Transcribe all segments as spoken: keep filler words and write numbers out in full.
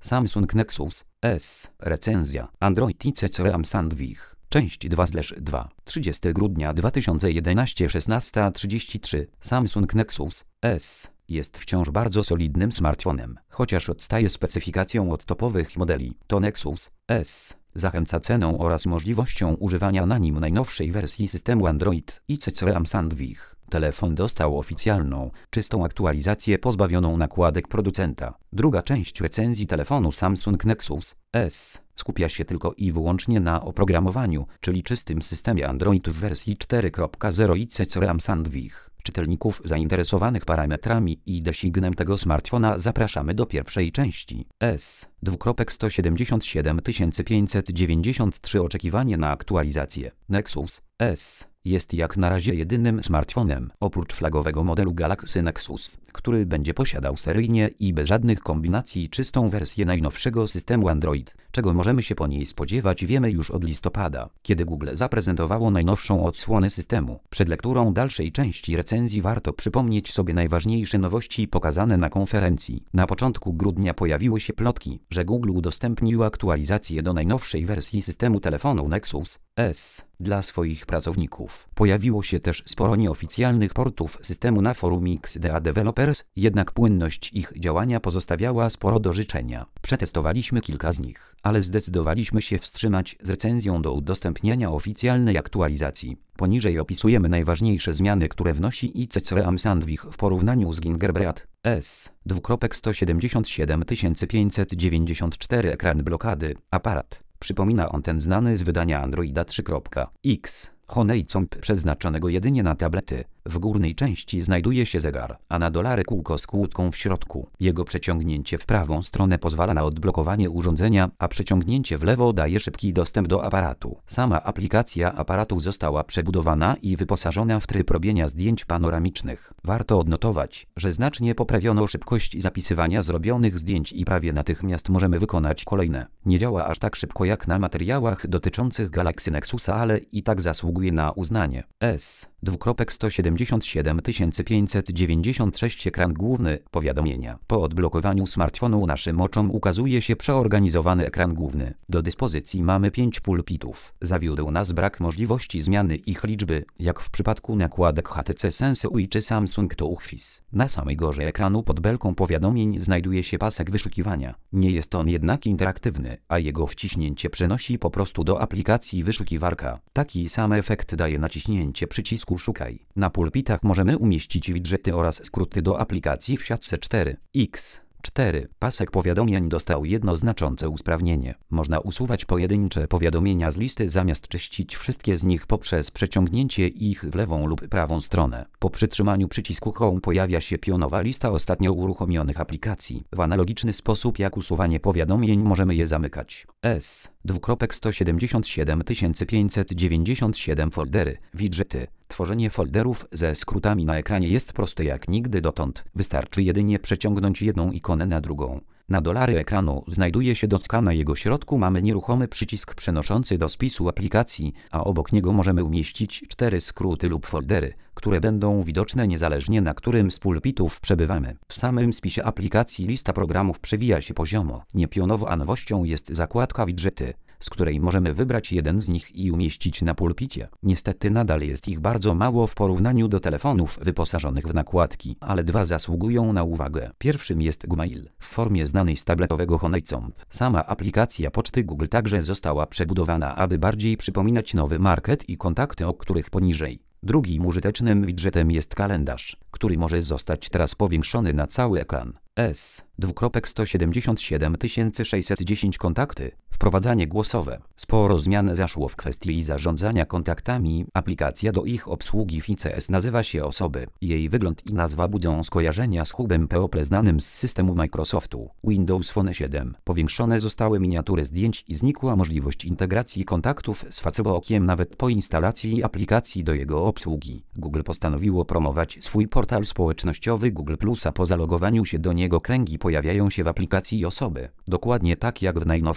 Samsung Nexus S. Recenzja. Android i C C R Sandwich. Część dwa dwa. trzydziestego grudnia dwa tysiące jedenastego, szesnasta trzydzieści trzy. Samsung Nexus S. Jest wciąż bardzo solidnym smartfonem. Chociaż odstaje specyfikacją od topowych modeli, to Nexus S. zachęca ceną oraz możliwością używania na nim najnowszej wersji systemu Android i C C R Sandwich. Telefon dostał oficjalną, czystą aktualizację pozbawioną nakładek producenta. Druga część recenzji telefonu Samsung Nexus S. skupia się tylko i wyłącznie na oprogramowaniu, czyli czystym systemie Android w wersji cztery zero i C C R Sandwich. Czytelników zainteresowanych parametrami i designem tego smartfona zapraszamy do pierwszej części. S. sto siedemdziesiąt siedem tysięcy pięćset dziewięćdziesiąt trzy Oczekiwanie na aktualizację. Nexus S. jest jak na razie jedynym smartfonem, oprócz flagowego modelu Galaxy Nexus, który będzie posiadał seryjnie i bez żadnych kombinacji czystą wersję najnowszego systemu Android. Czego możemy się po niej spodziewać, wiemy już od listopada, kiedy Google zaprezentowało najnowszą odsłonę systemu. Przed lekturą dalszej części recenzji warto przypomnieć sobie najważniejsze nowości pokazane na konferencji. Na początku grudnia pojawiły się plotki, że Google udostępnił aktualizację do najnowszej wersji systemu telefonu Nexus S. dla swoich pracowników. Pojawiło się też sporo nieoficjalnych portów systemu na forum X D A Developers, jednak płynność ich działania pozostawiała sporo do życzenia. Przetestowaliśmy kilka z nich, ale zdecydowaliśmy się wstrzymać z recenzją do udostępniania oficjalnej aktualizacji. Poniżej opisujemy najważniejsze zmiany, które wnosi i C C R Sandwich w porównaniu z Gingerbread S. sto siedemdziesiąt siedem tysięcy pięćset dziewięćdziesiąt cztery Ekran blokady. Aparat. Przypomina on ten znany z wydania Androida trzy X. Honeycomb przeznaczonego jedynie na tablety. W górnej części znajduje się zegar, a na dole kółko z kłódką w środku. Jego przeciągnięcie w prawą stronę pozwala na odblokowanie urządzenia, a przeciągnięcie w lewo daje szybki dostęp do aparatu. Sama aplikacja aparatu została przebudowana i wyposażona w tryb robienia zdjęć panoramicznych. Warto odnotować, że znacznie poprawiono szybkość zapisywania zrobionych zdjęć i prawie natychmiast możemy wykonać kolejne. Nie działa aż tak szybko jak na materiałach dotyczących Galaxy Nexusa, ale i tak zasługuje na uznanie. S. sto siedemdziesiąt siedem tysięcy pięćset dziewięćdziesiąt sześć Ekran główny. Powiadomienia. Po odblokowaniu smartfonu naszym oczom ukazuje się przeorganizowany ekran główny. Do dyspozycji mamy pięć pulpitów. Zawiódł nas brak możliwości zmiany ich liczby, jak w przypadku nakładek H T C Sense U I czy Samsung to Uchwis. Na samej górze ekranu pod belką powiadomień znajduje się pasek wyszukiwania. Nie jest on jednak interaktywny, a jego wciśnięcie przenosi po prostu do aplikacji wyszukiwarka. Taki sam efekt daje naciśnięcie przycisku Szukaj. Na pulpitach możemy umieścić widżety oraz skróty do aplikacji w siatce cztery X. cztery. Pasek powiadomień dostał jedno znaczące usprawnienie. Można usuwać pojedyncze powiadomienia z listy zamiast czyścić wszystkie z nich poprzez przeciągnięcie ich w lewą lub prawą stronę. Po przytrzymaniu przycisku Home pojawia się pionowa lista ostatnio uruchomionych aplikacji. W analogiczny sposób jak usuwanie powiadomień możemy je zamykać. S. sto siedemdziesiąt siedem tysięcy pięćset dziewięćdziesiąt siedem Foldery. Widżety. Tworzenie folderów ze skrótami na ekranie jest proste jak nigdy dotąd. Wystarczy jedynie przeciągnąć jedną ikonę na drugą. Na dolary ekranu znajduje się docka, na jego środku mamy nieruchomy przycisk przenoszący do spisu aplikacji, a obok niego możemy umieścić cztery skróty lub foldery, które będą widoczne niezależnie na którym z pulpitów przebywamy. W samym spisie aplikacji lista programów przewija się poziomo. Niepionowo, a nowością jest zakładka widżety, z której możemy wybrać jeden z nich i umieścić na pulpicie. Niestety nadal jest ich bardzo mało w porównaniu do telefonów wyposażonych w nakładki, ale dwa zasługują na uwagę. Pierwszym jest Gmail, w formie znanej z tabletowego Honeycomb. Sama aplikacja poczty Google także została przebudowana, aby bardziej przypominać nowy market i kontakty, o których poniżej. Drugim użytecznym widżetem jest kalendarz, który może zostać teraz powiększony na cały ekran. S. sto siedemdziesiąt siedem tysięcy sześćset dziesięć Kontakty. Wprowadzanie głosowe. Sporo zmian zaszło w kwestii zarządzania kontaktami. Aplikacja do ich obsługi w I C S nazywa się Osoby. Jej wygląd i nazwa budzą skojarzenia z hubem P O P znanym z systemu Microsoftu. Windows Phone siedem. Powiększone zostały miniatury zdjęć i znikła możliwość integracji kontaktów z Facebookiem nawet po instalacji aplikacji do jego obsługi. Google postanowiło promować swój portal społecznościowy Google Plus, a po zalogowaniu się do niego kręgi pojawiają się w aplikacji Osoby. Dokładnie tak jak w najnowszej odsłonie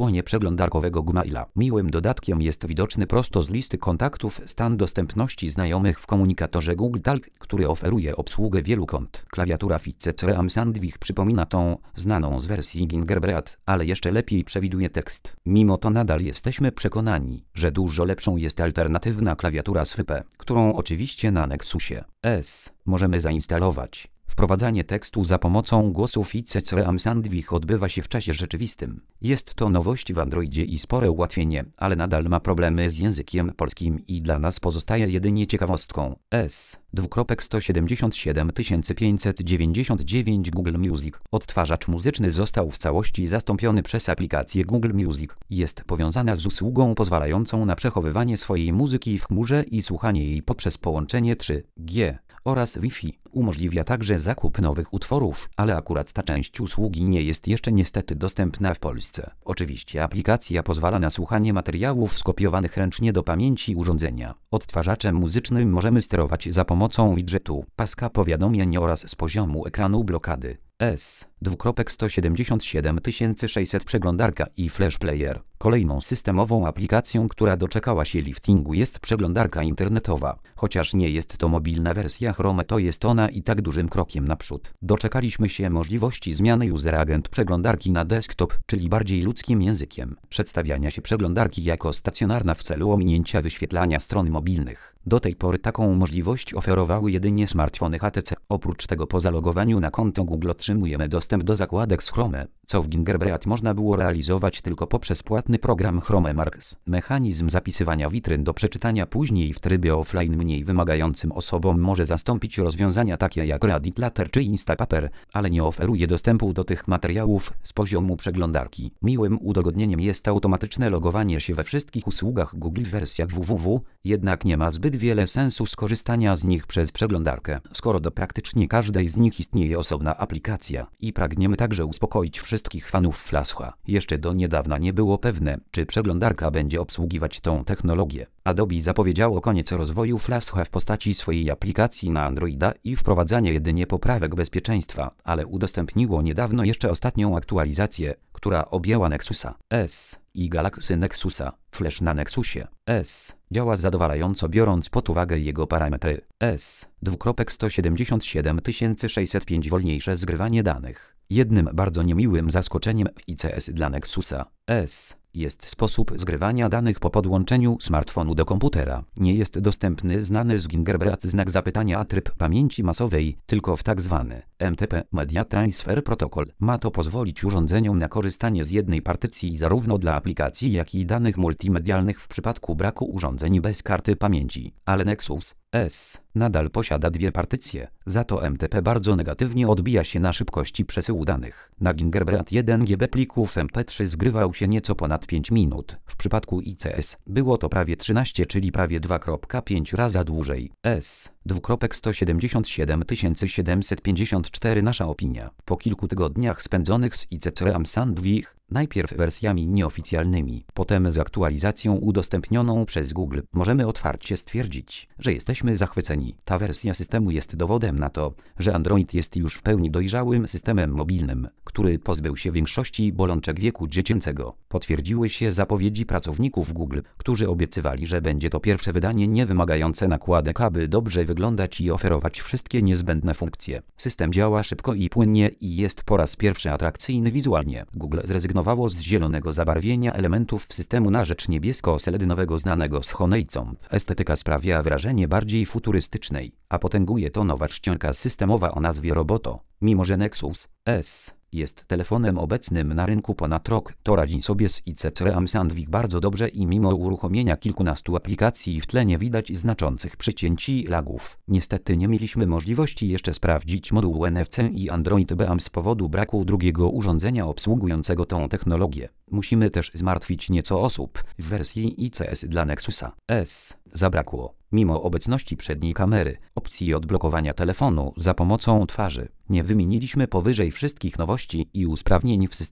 zasłonie przeglądarkowego Gmaila. Miłym dodatkiem jest widoczny prosto z listy kontaktów stan dostępności znajomych w komunikatorze Google Talk, który oferuje obsługę wielu kont. Klawiatura Fitzgerald Sandwich przypomina tą znaną z wersji Gingerbread, ale jeszcze lepiej przewiduje tekst. Mimo to nadal jesteśmy przekonani, że dużo lepszą jest alternatywna klawiatura S W P, którą oczywiście na Nexusie S możemy zainstalować. Wprowadzanie tekstu za pomocą głosu Fitzgerald Sandwich odbywa się w czasie rzeczywistym. Jest to nowość w Androidzie i spore ułatwienie, ale nadal ma problemy z językiem polskim i dla nas pozostaje jedynie ciekawostką. S sto siedemdziesiąt siedem tysięcy pięćset dziewięćdziesiąt dziewięć Google Music. Odtwarzacz muzyczny został w całości zastąpiony przez aplikację Google Music. Jest powiązana z usługą pozwalającą na przechowywanie swojej muzyki w chmurze i słuchanie jej poprzez połączenie trzy G oraz Wi-Fi. Umożliwia także zakup nowych utworów, ale akurat ta część usługi nie jest jeszcze niestety dostępna w Polsce. Oczywiście aplikacja pozwala na słuchanie materiałów skopiowanych ręcznie do pamięci urządzenia. Odtwarzaczem muzycznym możemy sterować za pomocą widgetu, paska powiadomień oraz z poziomu ekranu blokady. S sto siedemdziesiąt siedem tysięcy sześćset Przeglądarka i Flash Player. Kolejną systemową aplikacją, która doczekała się liftingu, jest przeglądarka internetowa. Chociaż nie jest to mobilna wersja Chrome, to jest ona i tak dużym krokiem naprzód. Doczekaliśmy się możliwości zmiany user agent przeglądarki na desktop, czyli bardziej ludzkim językiem, przedstawiania się przeglądarki jako stacjonarna w celu ominięcia wyświetlania stron mobilnych. Do tej pory taką możliwość oferowały jedynie smartfony H T C. Oprócz tego po zalogowaniu na konto Google otrzymujemy dostęp do zakładek z Chrome, co w Gingerbread można było realizować tylko poprzez płatny program Chrome Marks. Mechanizm zapisywania witryn do przeczytania później w trybie offline mniej wymagającym osobom może zastąpić rozwiązania takie jak Reddit Later czy Instapaper, ale nie oferuje dostępu do tych materiałów z poziomu przeglądarki. Miłym udogodnieniem jest automatyczne logowanie się we wszystkich usługach Google w wersjach www, jednak nie ma zbyt wiele sensu skorzystania z nich przez przeglądarkę, skoro do praktycznie każdej z nich istnieje osobna aplikacja i pragniemy także uspokoić wszystkich fanów Flasha. Jeszcze do niedawna nie było pewne, czy przeglądarka będzie obsługiwać tą technologię. Adobe zapowiedziało koniec rozwoju Flasha w postaci swojej aplikacji na Androida i wprowadzanie jedynie poprawek bezpieczeństwa, ale udostępniło niedawno jeszcze ostatnią aktualizację, która objęła Nexusa S i Galaxy Nexusa. Flash na Nexusie S działa zadowalająco, biorąc pod uwagę jego parametry. S sto siedemdziesiąt siedem tysięcy sześćset pięć wolniejsze zgrywanie danych. Jednym bardzo niemiłym zaskoczeniem w I C S dla Nexusa S jest sposób zgrywania danych po podłączeniu smartfonu do komputera. Nie jest dostępny znany z Gingerbread znak zapytania a tryb pamięci masowej, tylko w tzw. M T P Media Transfer Protocol. Ma to pozwolić urządzeniom na korzystanie z jednej partycji zarówno dla aplikacji, jak i danych multimedialnych w przypadku braku urządzeń bez karty pamięci. Ale Nexus S nadal posiada dwie partycje, za to M T P bardzo negatywnie odbija się na szybkości przesyłu danych. Na Gingerbread jeden giga plików M P trzy zgrywał się nieco ponad pięć minut. W przypadku I C S było to prawie trzynaście, czyli prawie dwa przecinek pięć razy dłużej. S sto siedemdziesiąt siedem tysięcy siedemset pięćdziesiąt cztery Nasza opinia. Po kilku tygodniach spędzonych z Fitzgerald Sandwich, najpierw wersjami nieoficjalnymi, potem z aktualizacją udostępnioną przez Google, możemy otwarcie stwierdzić, że jesteśmy zachwyceni. Ta wersja systemu jest dowodem na to, że Android jest już w pełni dojrzałym systemem mobilnym, który pozbył się większości bolączek wieku dziecięcego. Potwierdziły się zapowiedzi pracowników Google, którzy obiecywali, że będzie to pierwsze wydanie nie wymagające nakładek, aby dobrze wyglądać i oferować wszystkie niezbędne funkcje. System działa szybko i płynnie i jest po raz pierwszy atrakcyjny wizualnie. Google zrezygnowało z zielonego zabarwienia elementów w systemu na rzecz niebiesko-seledynowego znanego z Honeycomb. Estetyka sprawia wrażenie bardziej futurystycznej, a potęguje to nowa czcionka systemowa o nazwie Roboto. Mimo że Nexus S jest telefonem obecnym na rynku ponad rok, to radzi sobie z Fitzgerald Sandwich bardzo dobrze i mimo uruchomienia kilkunastu aplikacji w tle nie widać znaczących przycięć i lagów. Niestety nie mieliśmy możliwości jeszcze sprawdzić modułu N F C i Android B A M z powodu braku drugiego urządzenia obsługującego tą technologię. Musimy też zmartwić nieco osób. W wersji I C S dla Nexusa S zabrakło, mimo obecności przedniej kamery, opcji odblokowania telefonu za pomocą twarzy. Nie wymieniliśmy powyżej wszystkich nowości i usprawnień w systemie,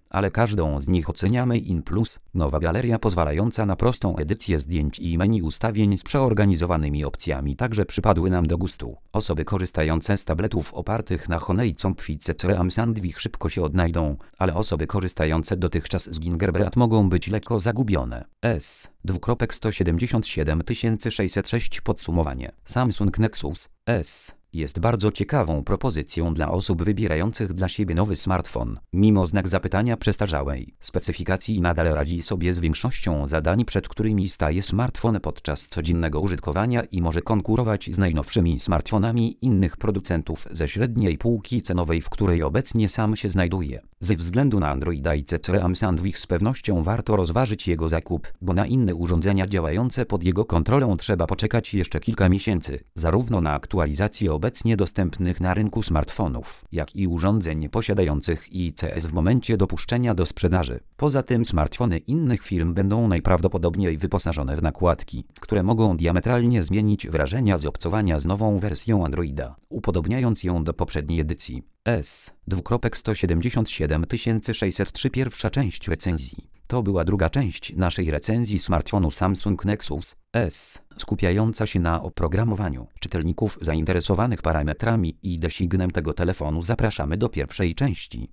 ale każdą z nich oceniamy in plus. Nowa galeria pozwalająca na prostą edycję zdjęć i menu ustawień z przeorganizowanymi opcjami także przypadły nam do gustu. Osoby korzystające z tabletów opartych na Honey-Comfy C C R A M Sandwich szybko się odnajdą, ale osoby korzystające dotychczas z Gingerbread mogą być lekko zagubione. S. sto siedemdziesiąt siedem tysięcy sześćset sześć Podsumowanie. Samsung Nexus S jest bardzo ciekawą propozycją dla osób wybierających dla siebie nowy smartfon. Mimo znak zapytania przestarzałej specyfikacji nadal radzi sobie z większością zadań, przed którymi staje smartfon podczas codziennego użytkowania i może konkurować z najnowszymi smartfonami innych producentów ze średniej półki cenowej, w której obecnie sam się znajduje. Ze względu na Androida i C C R A M Sandwich z pewnością warto rozważyć jego zakup, bo na inne urządzenia działające pod jego kontrolą trzeba poczekać jeszcze kilka miesięcy, zarówno na aktualizację obecnie dostępnych na rynku smartfonów, jak i urządzeń posiadających I C S w momencie dopuszczenia do sprzedaży. Poza tym smartfony innych firm będą najprawdopodobniej wyposażone w nakładki, które mogą diametralnie zmienić wrażenia z obcowania z nową wersją Androida, upodobniając ją do poprzedniej edycji. S. sto siedemdziesiąt siedem tysięcy sześćset trzy Pierwsza część recenzji. To była druga część naszej recenzji smartfonu Samsung Nexus S, skupiająca się na oprogramowaniu. Czytelników zainteresowanych parametrami i designem tego telefonu zapraszamy do pierwszej części.